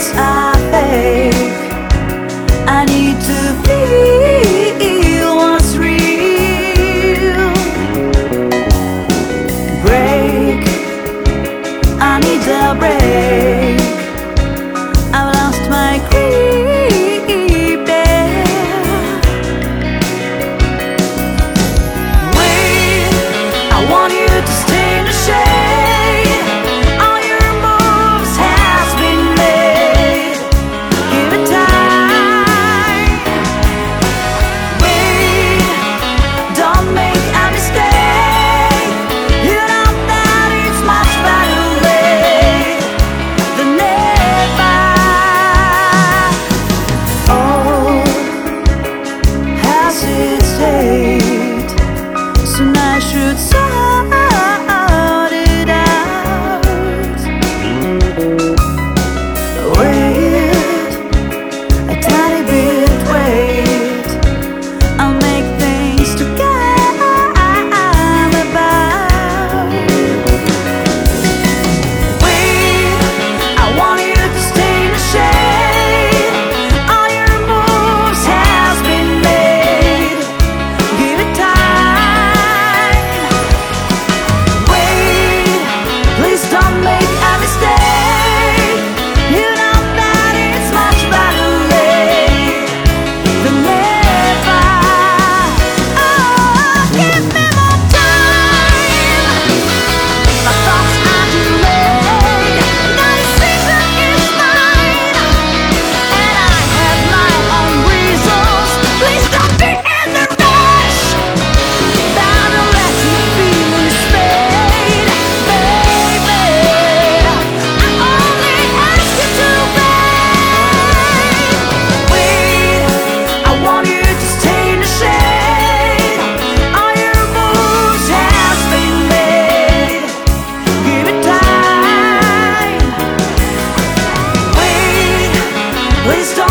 words are fake. I need to feel what's real. Break, I need a break. I've lost my grip, yeah. Wait, I want you to stay in the shade. All your moves has been made. Give it time. Wait, don't make a mistake. You know that it's much better late than never. Oh, hesitate. Soon I should sort it out. Wait, a tiny bit, wait. I'll make things to come about. Wait, I want you to stay in the shade. All your moves has been made. Give it time. Wait, please don't make a mistake. You know that it's much better late than never. Oh, give me more time. My thoughts are delayed. The decision is mine, and I have my own reasons. Please don't be in the rush. Better let me feel this fade, baby. I only ask you to wait. Wait, I want you to stay in the shade. All your moves has been made. Give it time. Wait, please don't.